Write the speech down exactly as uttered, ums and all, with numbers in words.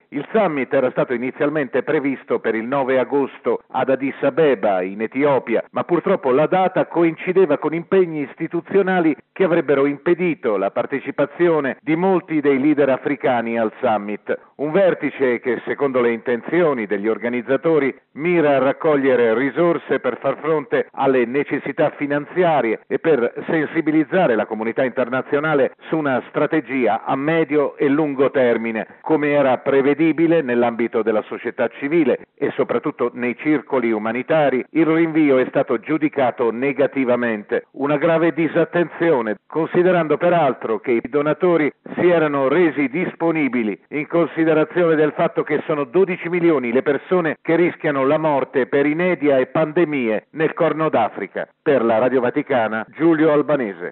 Il summit era stato inizialmente previsto per il nove agosto ad Addis Abeba, in Etiopia, ma purtroppo la data coincideva con impegni istituzionali che avrebbero impedito la partecipazione di molti dei leader africani al summit. Un vertice che, secondo le intenzioni degli organizzatori, mira a raccogliere risorse per far fronte alle necessità finanziarie e per sensibilizzare la comunità internazionale su una strategia a medio e lungo termine, come era prevedibile nell'ambito della società civile e soprattutto nei circoli umanitari. Il rinvio è stato giudicato negativamente, una grave disattenzione, considerando peraltro che i donatori si erano resi disponibili in considerazione del fatto che sono dodici milioni le persone che rischiano la morte per inedia e pandemie nel Corno d'Africa. Per la Radio Vaticana, Giulio Albanese.